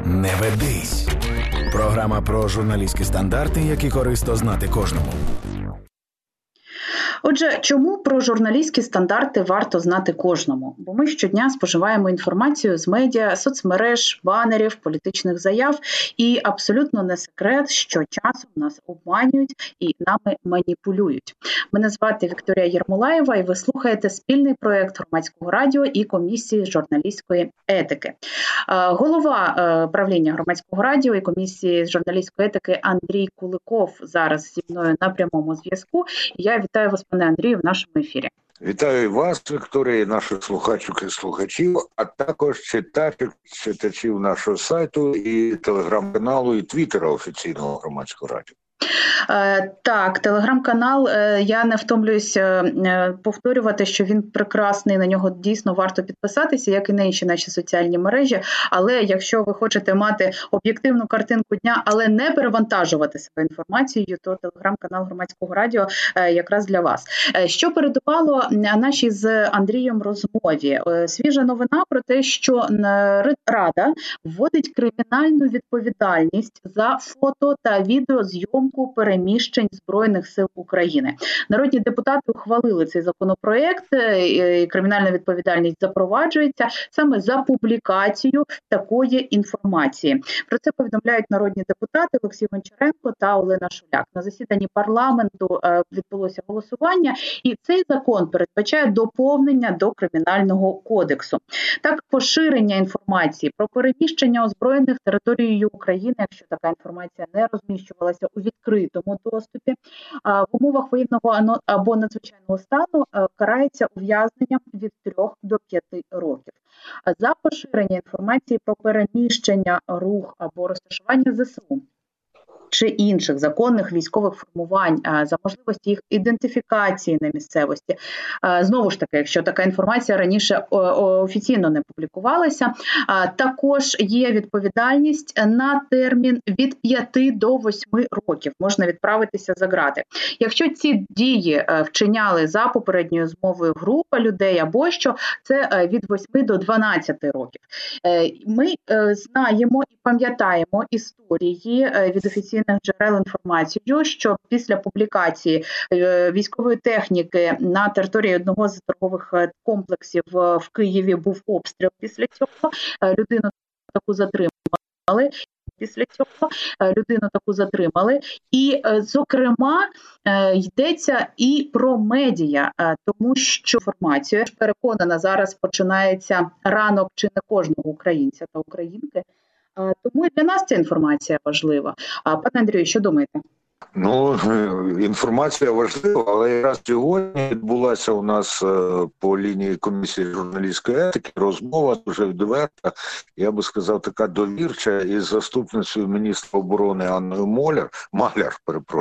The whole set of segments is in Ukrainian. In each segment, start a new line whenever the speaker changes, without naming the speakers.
Не ведись. Програма про журналістські стандарти, які корисно знати кожному.
Отже, чому про журналістські стандарти варто знати кожному? Бо ми щодня споживаємо інформацію з медіа, соцмереж, банерів, політичних заяв. І абсолютно не секрет, що часом нас обманюють і нами маніпулюють. Мене звати Вікторія Єрмолаєва, і ви слухаєте спільний проєкт Громадського радіо і комісії з журналістської етики. Голова правління Громадського радіо і комісії з журналістської етики Андрій Куликов зараз зі мною на прямому зв'язку. Я вітаю вас, пане Андрію, в нашому ефірі.
Вітаю вас, Вікторія, і наших слухачок і слухачів, а також читачів нашого сайту і телеграм-каналу, і твіттера офіційного Громадського радіо.
Так, телеграм-канал, я не втомлююся повторювати, що він прекрасний, на нього дійсно варто підписатися, як і на інші наші соціальні мережі, але якщо ви хочете мати об'єктивну картинку дня, але не перевантажувати себе інформацією, то телеграм-канал Громадського радіо якраз для вас. Що передувало нашій з Андрієм розмові? Свіжа новина про те, що Рада вводить кримінальну відповідальність за фото та відеозйомку переміщень Збройних сил України. Народні депутати ухвалили цей законопроект, і кримінальна відповідальність запроваджується саме за публікацію такої інформації. Про це повідомляють народні депутати Олексій Гончаренко та Олена Шуляк. На засіданні парламенту відбулося голосування, і цей закон передбачає доповнення до Кримінального кодексу. Так, поширення інформації про переміщення озброєних територією України, якщо така інформація не розміщувалася у відкритому доступі, в умовах воєнного або надзвичайного стану карається ув'язненням від 3 до 5 років. За поширення інформації про переміщення, рух або розташування ЗСУ чи інших законних військових формувань, за можливості їх ідентифікації на місцевості. Знову ж таки, якщо така інформація раніше офіційно не публікувалася, також є відповідальність на термін від 5 до 8 років. Можна відправитися за ґрати. Якщо ці дії вчиняли за попередньою змовою група людей або що, це від 8 до 12 років. Ми знаємо і пам'ятаємо історії від офіційних джерел інформацію, що після публікації військової техніки на території одного з торгових комплексів в Києві був обстріл після цього. Людину таку затримали. І, зокрема, йдеться і про медіа, тому що інформація, переконана, зараз починається ранок чи не кожного українця та українки. Тому і для нас ця інформація важлива. Пане Андрію, що думаєте?
Ну, інформація важлива, але якраз сьогодні відбулася у нас по лінії комісії журналістської етики розмова дуже відверта, я би сказав, така довірча із заступницею міністра оборони Анною Маляр,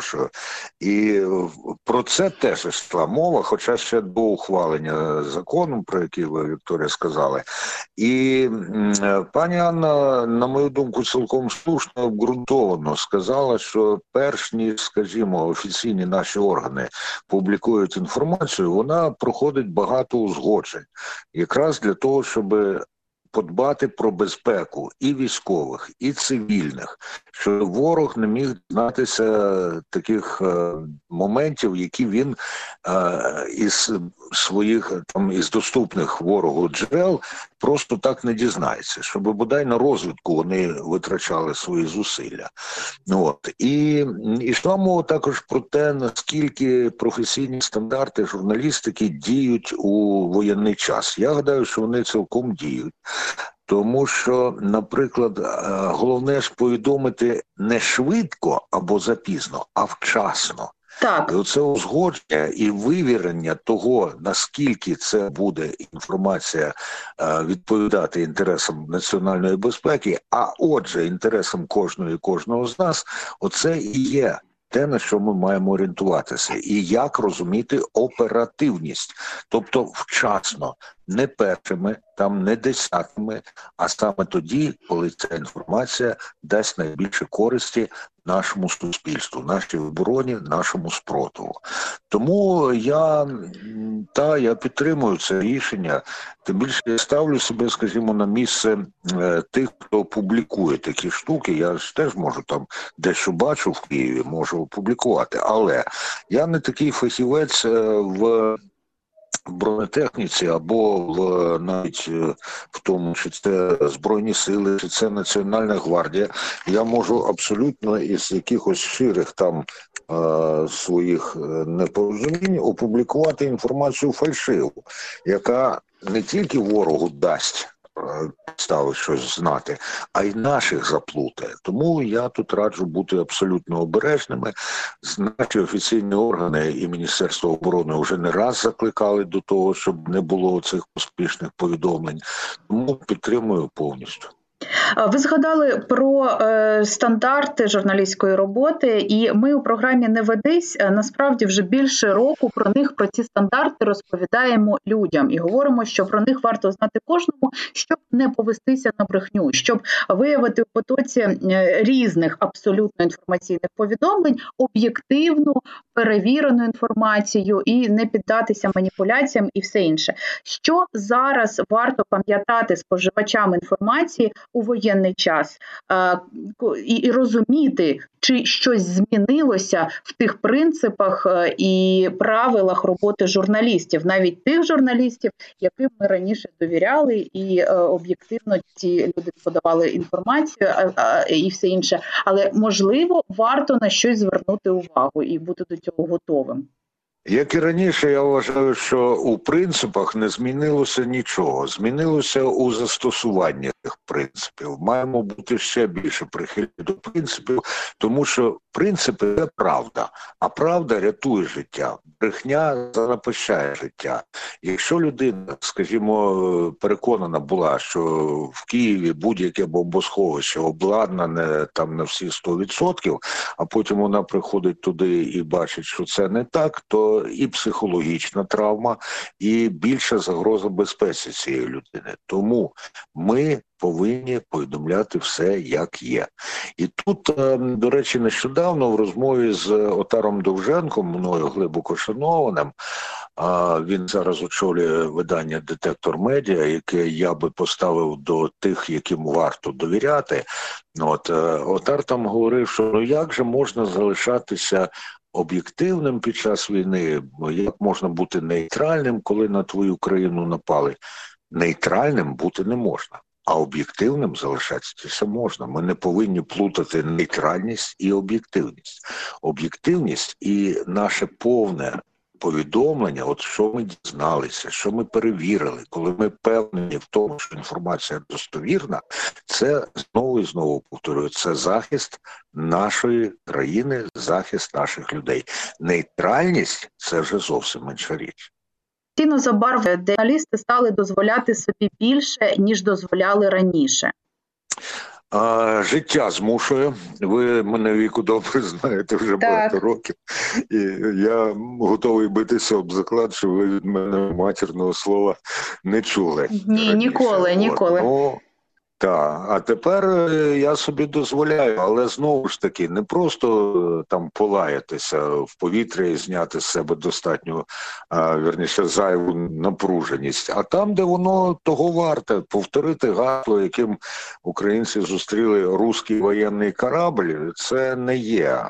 і про це теж йшла мова, хоча ще до ухвалення закону, про який ви, Вікторія, сказали. І пані Анна, на мою думку, цілком слушно, обґрунтовано сказала, що перш ніж, скажімо, офіційні наші органи публікують інформацію, вона проходить багато узгоджень. Якраз для того, щоб подбати про безпеку і військових, і цивільних, щоб ворог не міг дізнатися таких моментів, які він із своїх, із доступних ворогу джерел просто так не дізнається, щоб бодай на розвідку вони витрачали свої зусилля. І йшла мова також про те, наскільки професійні стандарти журналістики діють у воєнний час. Я гадаю, що вони цілком діють. Тому що, наприклад, головне ж повідомити не швидко або запізно, а вчасно.
Так.
І оце узгодження і вивірення того, наскільки це буде інформація відповідати інтересам національної безпеки, а отже, інтересам кожного з нас, оце і є те, на що ми маємо орієнтуватися. І як розуміти оперативність, тобто вчасно, не першими, не десятими, а саме тоді, коли ця інформація дасть найбільше користі нашому суспільству, нашій обороні, нашому спротиву. Тому я підтримую це рішення. Тим більше я ставлю себе, скажімо, на місце тих, хто публікує такі штуки. Я ж теж можу там дещо бачу в Києві, можу опублікувати. Але я не такий фахівець в бронетехніці або навіть в тому, чи це Збройні Сили, чи це Національна гвардія. Я можу абсолютно із якихось ширих там своїх непорозумінь опублікувати інформацію фальшиву, яка не тільки ворогу дасть підстави щось знати, а й наших заплутає. Тому я тут раджу бути абсолютно обережними. Наші офіційні органи і Міністерство оборони вже не раз закликали до того, щоб не було цих поспішних повідомлень. Тому підтримую повністю.
Ви згадали про стандарти журналістської роботи, і ми у програмі «Не ведись» насправді вже більше року про ці стандарти розповідаємо людям і говоримо, що про них варто знати кожному, щоб не повестися на брехню, щоб виявити в потоці різних абсолютно інформаційних повідомлень об'єктивну, перевірену інформацію і не піддатися маніпуляціям і все інше. Що зараз варто пам'ятати споживачам інформації у воєнний час і розуміти, чи щось змінилося в тих принципах і правилах роботи журналістів, навіть тих журналістів, яким ми раніше довіряли і об'єктивно ці люди подавали інформацію і все інше. Але, можливо, варто на щось звернути увагу і бути до цього готовим.
Як і раніше, я вважаю, що у принципах не змінилося нічого. Змінилося у застосуванні цих принципів. Маємо бути ще більше прихильні до принципів, тому що принципи – це правда, а правда рятує життя. Брехня занапищає життя. Якщо людина, скажімо, переконана була, що в Києві будь-яке бомбосховище обладнане там на всі 100%, а потім вона приходить туди і бачить, що це не так, то і психологічна травма, і більша загроза безпеці цієї людини. Тому ми повинні повідомляти все, як є. І тут, до речі, нещодавно в розмові з Отаром Довженком, мною глибоко шанованим, він зараз очолює видання «Детектор Медіа», яке я би поставив до тих, яким варто довіряти. Отар там говорив, що як же можна залишатися об'єктивним під час війни, як можна бути нейтральним, коли на твою країну напали. Нейтральним бути не можна, а об'єктивним залишатися можна. Ми не повинні плутати нейтральність і об'єктивність. Об'єктивність і наше повне повідомлення, от що ми дізналися, що ми перевірили, коли ми впевнені в тому, що інформація достовірна, це знову і знову повторюю, це захист нашої країни, захист наших людей. Нейтральність – це вже зовсім інша річ.
Ціно забарвлення журналісти стали дозволяти собі більше, ніж дозволяли раніше.
Життя змушує. Ви мене, Віку, добре знаєте вже багато років. І я готовий битися об заклад, що ви від мене матірного слова не чули.
Ні, ніколи.
Так, а тепер я собі дозволяю, але знову ж таки, не просто там полаятися в повітря і зняти з себе достатньо, вірніше, зайву напруженість, а там, де воно того варте, повторити гасло, яким українці зустріли руський воєнний корабль, це не є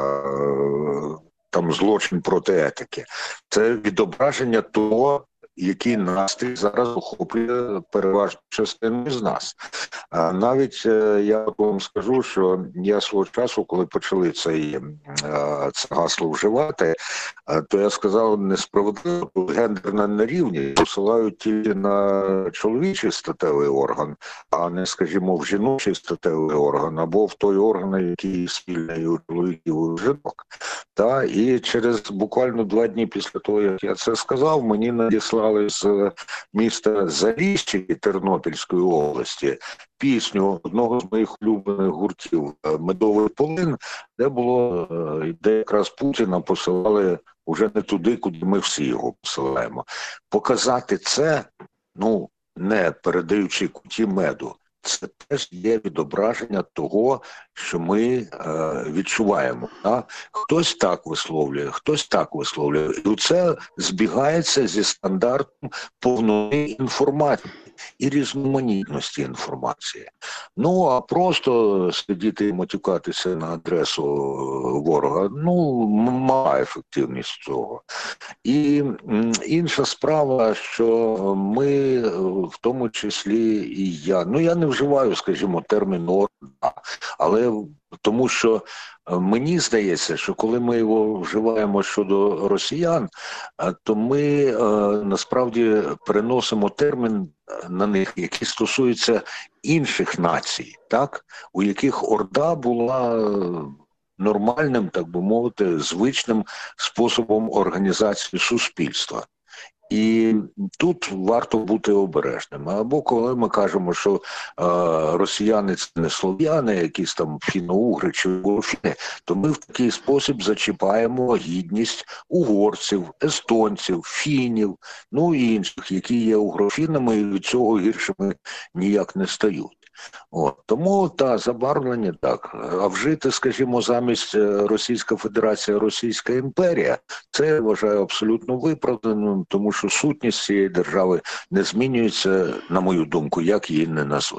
там злочин проти етики. Це відображення того, який настрій зараз охоплює переважну частину з нас. Навіть я вам скажу, що я свого часу, коли почали це гасло вживати, то я сказав, несправедливо, гендерна нерівність посилають тільки на чоловічий статевий орган, а не, скажімо, в жіночий статевий орган, або в той орган, який спільний у чоловіків і у жінок. І через буквально 2 дні після того, як я це сказав, мені надіслали з міста Заліщі Тернопільської області пісню одного з моїх улюблених гуртів «Медовий полин», де якраз Путіна посилали вже не туди, куди ми всі його посилаємо. Показати це, не передаючи куті меду, це теж є відображення того, що ми відчуваємо. Так? Хтось так висловлює, хтось так висловлює. І це збігається зі стандартом повної інформації і різноманітності інформації. Ну, а просто сидіти і матюкатися на адресу ворога, ну, мала ефективність цього. І інша справа, що ми, в тому числі і я, ну, я не вживаю, скажімо, термін «орда», але тому що мені здається, що коли ми його вживаємо щодо росіян, то ми насправді переносимо термін на них, який стосується інших націй, так? У яких орда була нормальним, так би мовити, звичним способом організації суспільства. І тут варто бути обережним. Або коли ми кажемо, що росіяни – це не слов'яни, якісь там фіно-угри чи угорфіни, то ми в такий спосіб зачіпаємо гідність угорців, естонців, фінів, ну і інших, які є угрофінами і від цього гіршими ніяк не стають. От. Тому, забарвлення так. А вжити, скажімо, замість Російська Федерація, Російська імперія, це я вважаю абсолютно виправданим, тому що сутність цієї держави не змінюється, на мою думку, як її не назви.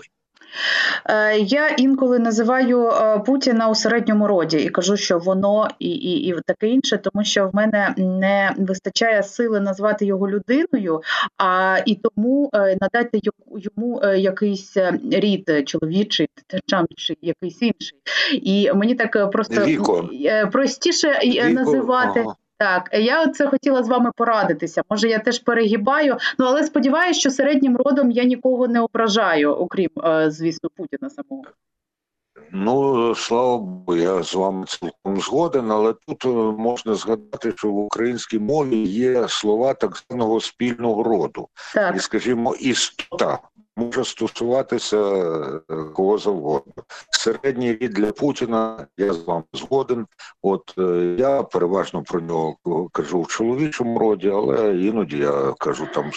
Я інколи називаю Путіна у середньому роді і кажу, що воно і таке інше, тому що в мене не вистачає сили назвати його людиною, і тому надати йому якийсь рід чоловічий, чи якийсь інший. І мені так просто простіше називати. Ага. Так, я це хотіла з вами порадитися. Може, я теж перегибаю, але сподіваюся, що середнім родом я нікого не ображаю, окрім, звісно, Путіна самого.
Ну, слава Богу, я з вами цілком згоден, але тут можна згадати, що в українській мові є слова так званого спільного роду. Так. І, скажімо, істота може стосуватися кого завгодно. Середній рід для Путіна, я з вами згоден. От я переважно про нього кажу в чоловічому роді, але іноді я кажу там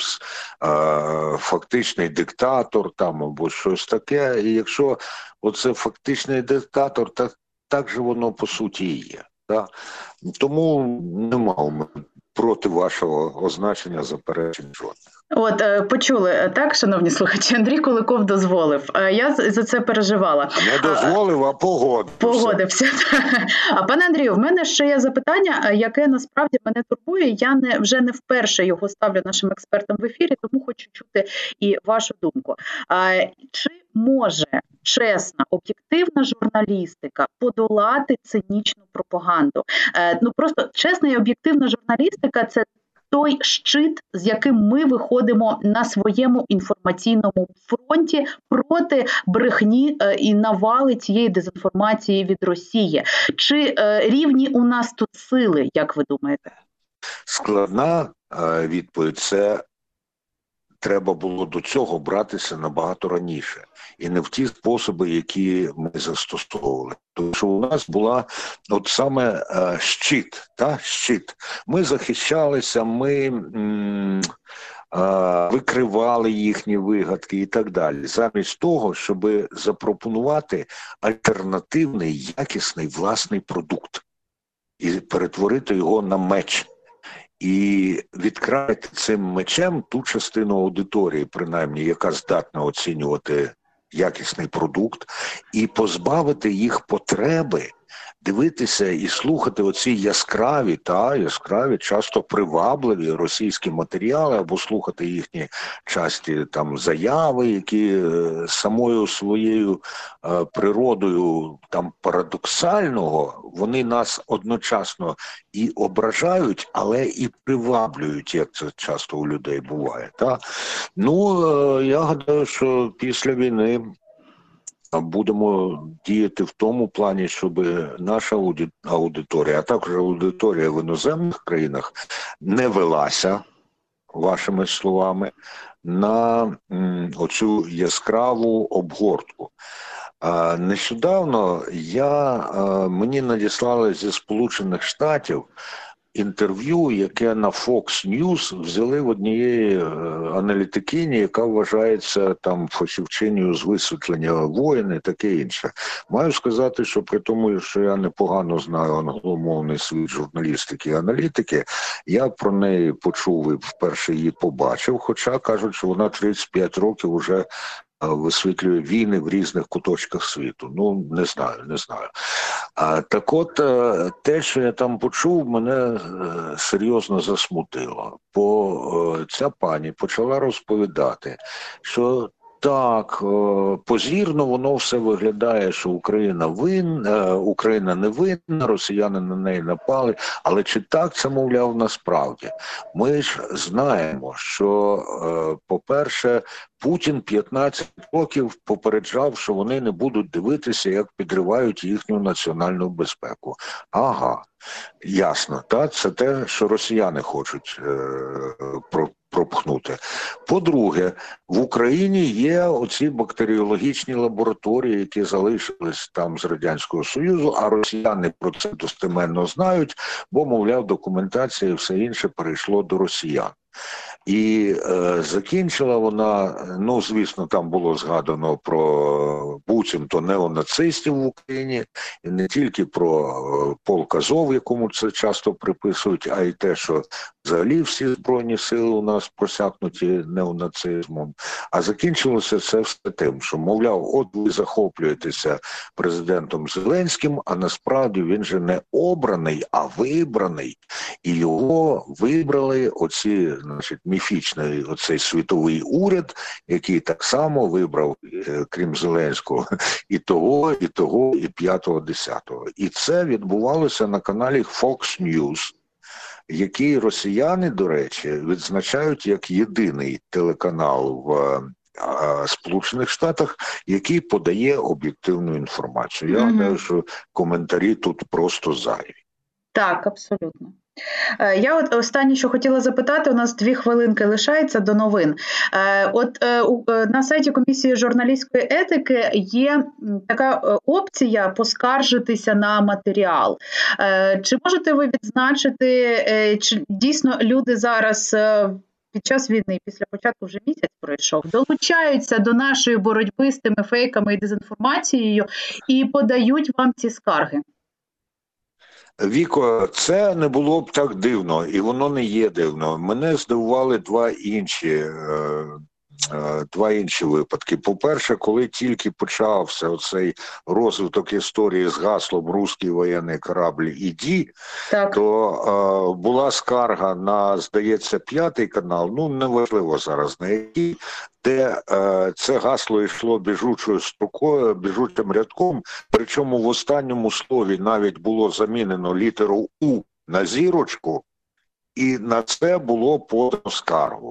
фактичний диктатор там або щось таке. І якщо оце фактичний диктатор, так же воно по суті і є. Так? Тому нема у мене проти вашого означення заперечень жодних.
От, почули, так, шановні слухачі, Андрій Куликов дозволив. Я за це переживала.
Не дозволив, а погодився.
Погодився. А пане Андрію, в мене ще є запитання, яке насправді мене турбує. Я вже не вперше його ставлю нашим експертам в ефірі, тому хочу чути і вашу думку. Чи може чесна, об'єктивна журналістика подолати цинічну пропаганду? Просто чесна і об'єктивна журналістика – це той щит, з яким ми виходимо на своєму інформаційному фронті проти брехні і навали цієї дезінформації від Росії. Чи рівні у нас тут сили, як ви думаєте?
Складна відповідь – це треба було до цього братися набагато раніше. І не в ті способи, які ми застосовували. Тому що у нас була от саме щит. Ми захищалися, ми викривали їхні вигадки і так далі. Замість того, щоб запропонувати альтернативний, якісний власний продукт і перетворити його на меч. І відкрати цим мечем ту частину аудиторії, принаймні, яка здатна оцінювати якісний продукт, і позбавити їх потреби дивитися і слухати оці яскраві, часто привабливі російські матеріали, або слухати їхні часті там заяви, які самою своєю природою там парадоксального, вони нас одночасно і ображають, але і приваблюють, як це часто у людей буває. Та? Ну, я гадаю, що після війни будемо діяти в тому плані, щоб наша аудиторія, а також аудиторія в іноземних країнах не велася, вашими словами, на оцю яскраву обгортку. Нещодавно мені надіслали зі Сполучених Штатів інтерв'ю, яке на Fox News взяли в однієї аналітикині, яка вважається там фахівчиною з висвітлення воїн і таке інше. Маю сказати, що при тому, що я непогано знаю англомовний світ журналістики і аналітики, я про неї почув і вперше її побачив, хоча кажуть, що вона 35 років уже висвітлює війни в різних куточках світу. Ну, не знаю. Так от, те, що я там почув, мене серйозно засмутило. Бо ця пані почала розповідати, що так, позірно воно все виглядає, що Україна не винна, росіяни на неї напали, але чи так це, мовляв, насправді? Ми ж знаємо, що, по-перше, Путін 15 років попереджав, що вони не будуть дивитися, як підривають їхню національну безпеку. Ага, ясно, так? Це те, що росіяни хочуть пропхнути. По-друге, в Україні є оці бактеріологічні лабораторії, які залишились там з Радянського Союзу, а росіяни про це достеменно знають, бо, мовляв, документація і все інше перейшло до росіян. І закінчила вона, ну, звісно, там було згадано про буцімто неонацистів в Україні, і не тільки про полк Азов, якому це часто приписують, а й те, що взагалі всі збройні сили у нас просякнуті неонацизмом. А закінчилося це все тим, що, мовляв, от ви захоплюєтеся президентом Зеленським, а насправді він же не обраний, а вибраний. І його вибрали оці, значить, міфічний оцей світовий уряд, який так само вибрав, крім Зеленського, і того, і 5-го, 10-го. І це відбувалося на каналі Fox News, який росіяни, до речі, відзначають як єдиний телеканал в Сполучених Штатах, який подає об'єктивну інформацію. Я гадаю, що коментарі тут просто зайві.
Так, абсолютно. Я от останнє, що хотіла запитати, у нас 2 хвилинки лишається до новин. На сайті Комісії журналістської етики є така опція поскаржитися на матеріал. Чи можете ви відзначити, чи дійсно люди зараз під час війни, після початку вже місяць пройшов, долучаються до нашої боротьби з тими фейками і дезінформацією і подають вам ці скарги?
Віко, це не було б так дивно, і воно не є дивно. Мене здивували два інші випадки. По-перше, коли тільки почався оцей розвиток історії з гаслом «Руський воєнний корабль, іді», то була скарга на, здається, 5-й канал, ну, неважливо зараз на який, де це гасло йшло біжучою строкою, біжучим рядком, причому в останньому слові навіть було замінено літеру «У» на зірочку, і на це було подано скаргу.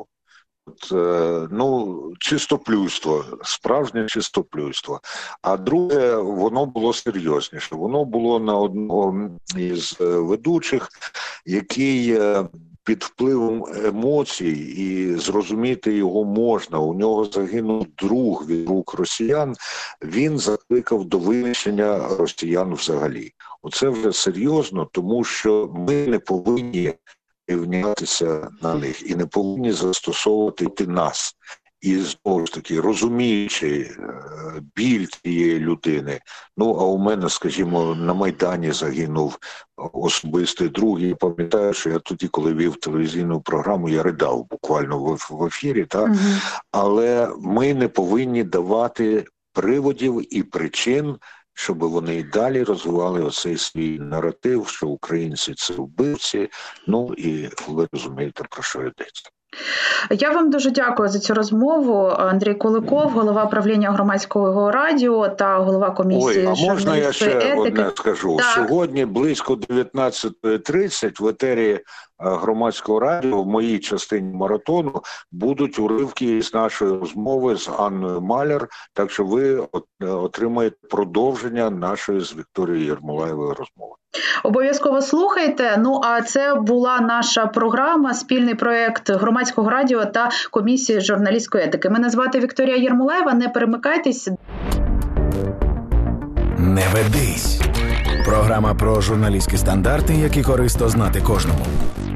Чистоплюйство, справжнє чистоплюйство. А друге, воно було серйозніше. Воно було на одного із ведучих, який під впливом емоцій, і зрозуміти його можна. У нього загинув друг від рук росіян. Він закликав до винищення росіян взагалі. Оце вже серйозно, тому що ми не повинні рівнятися на них і не повинні застосовувати нас. І знову ж таки, розуміючи біль цієї людини, а у мене, скажімо, на Майдані загинув особистий друг. Я пам'ятаю, що я тоді, коли вів телевізійну програму, я ридав буквально в ефірі, але ми не повинні давати приводів і причин, щоб вони і далі розвивали оцей свій наратив, що українці – це вбивці, і ви розумієте, про що йдеться.
Я вам дуже дякую за цю розмову. Андрій Куликов, голова правління Громадського радіо та голова Комісії журналістської етики.
А можна я ще одне скажу?
Так.
Сьогодні близько 19:30 в етері Громадського радіо в моїй частині маратону будуть уривки з нашої розмови з Анною Маляр, так що ви отримаєте продовження нашої з Вікторією Єрмолаєвою розмови.
Обов'язково слухайте. А це була наша програма, спільний проєкт Громадського радіо та Комісії журналістської етики. Мене звати Вікторія Єрмолаєва. Не перемикайтесь.
Не ведись. Програма про журналістські стандарти, які корисно знати кожному.